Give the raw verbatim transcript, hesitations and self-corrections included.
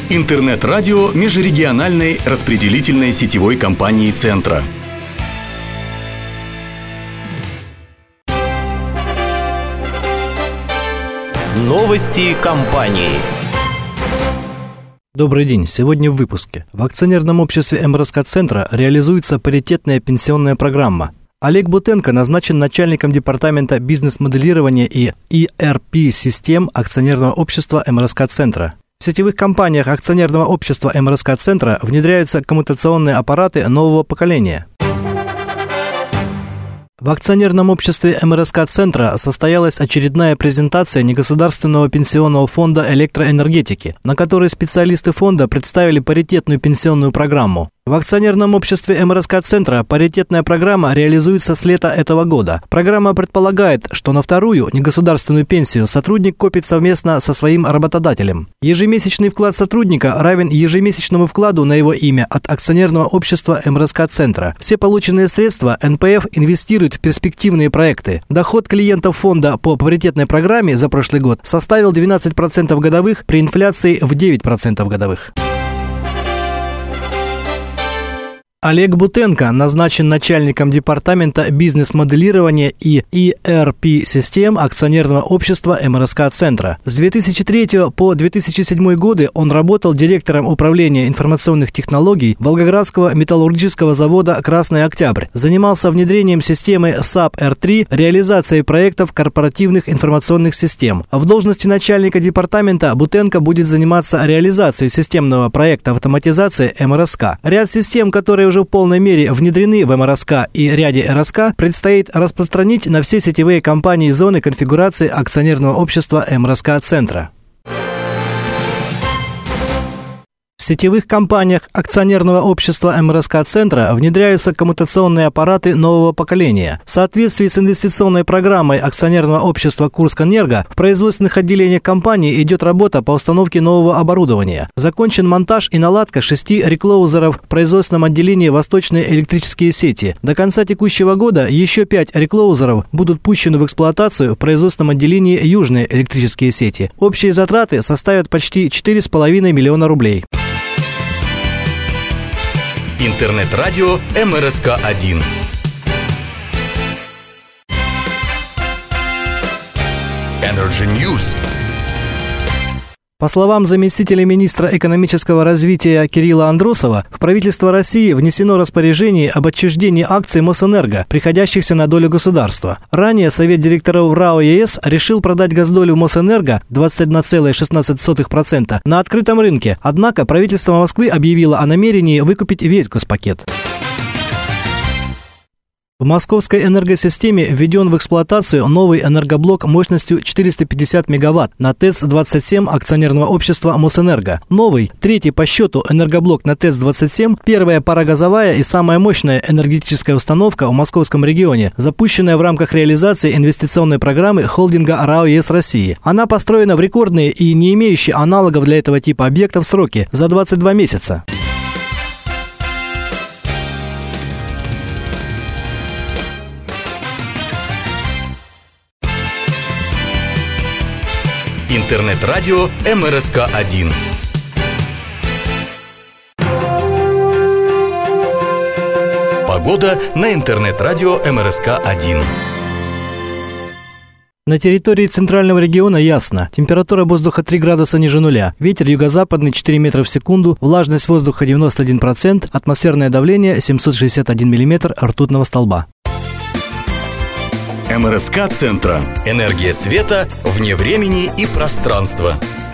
Интернет-радио межрегиональной распределительной сетевой компании «Центра». Новости компании. Добрый день. Сегодня в выпуске. В акционерном обществе эм эр эс ка «Центра» реализуется паритетная пенсионная программа. Олег Бутенко назначен начальником департамента бизнес-моделирования и и эр пи-систем акционерного общества эм эр эс ка «Центра». В сетевых компаниях акционерного общества эм эр эс ка «Центра» внедряются коммутационные аппараты нового поколения. В акционерном обществе эм эр эс ка «Центра» состоялась очередная презентация негосударственного пенсионного фонда электроэнергетики, на которой специалисты фонда представили паритетную пенсионную программу. В акционерном обществе эм эр эс ка «Центра» паритетная программа реализуется с лета этого года. Программа предполагает, что на вторую негосударственную пенсию сотрудник копит совместно со своим работодателем. Ежемесячный вклад сотрудника равен ежемесячному вкладу на его имя от акционерного общества эм эр эс ка «Центра». Все полученные средства эн пэ эф инвестирует в перспективные проекты. Доход клиентов фонда по паритетной программе за прошлый год составил двенадцать процентов годовых при инфляции в девять процентов годовых. Олег Бутенко назначен начальником департамента бизнес-моделирования и и эр пи-систем акционерного общества эм эр эс ка «Центра». С две тысячи третьего по две тысячи седьмой годы он работал директором управления информационных технологий Волгоградского металлургического завода «Красный Октябрь». Занимался внедрением системы сап эр три, реализацией проектов корпоративных информационных систем. В должности начальника департамента Бутенко будет заниматься реализацией системного проекта автоматизации эм эр эс ка. Ряд систем, которые уже в полной мере внедрены в эм эр эс ка и ряде эр эс ка, предстоит распространить на все сетевые компании зоны конфигурации акционерного общества эм эр эс ка «Центра». В сетевых компаниях акционерного общества эм эр эс ка «Центра» внедряются коммутационные аппараты нового поколения. В соответствии с инвестиционной программой акционерного общества «Курскэнерго» в производственных отделениях компании идет работа по установке нового оборудования. Закончен монтаж и наладка шести реклоузеров в производственном отделении «Восточные электрические сети». До конца текущего года еще пять реклоузеров будут пущены в эксплуатацию в производственном отделении «Южные электрические сети». Общие затраты составят почти четыре с половиной миллиона рублей. Интернет-радио эм эр эс ка один. Energy News. По словам заместителя министра экономического развития Кирилла Андросова, в правительство России внесено распоряжение об отчуждении акций Мосэнерго, приходящихся на долю государства. Ранее Совет директоров РАО ЕС решил продать госдолю Мосэнерго двадцать одна целая шестнадцать сотых процента на открытом рынке, однако правительство Москвы объявило о намерении выкупить весь госпакет. В московской энергосистеме введен в эксплуатацию новый энергоблок мощностью четыреста пятьдесят мегаватт на ТЭЦ двадцать семь акционерного общества Мосэнерго. Новый, третий по счету энергоблок на ТЭЦ двадцать семь, первая парогазовая и самая мощная энергетическая установка в московском регионе, запущенная в рамках реализации инвестиционной программы холдинга РАО ЕС России. Она построена в рекордные и не имеющие аналогов для этого типа объектов сроки за двадцать два месяца. Интернет-радио эм эр эс ка один. Погода на интернет-радио эм эр эс ка один. На территории центрального региона ясно. Температура воздуха три градуса ниже нуля. Ветер юго-западный четыре метра в секунду. Влажность воздуха девяносто один процент. Атмосферное давление семьсот шестьдесят один миллиметр ртутного столба. эм эр эс ка «Центра». Энергия света вне времени и пространства.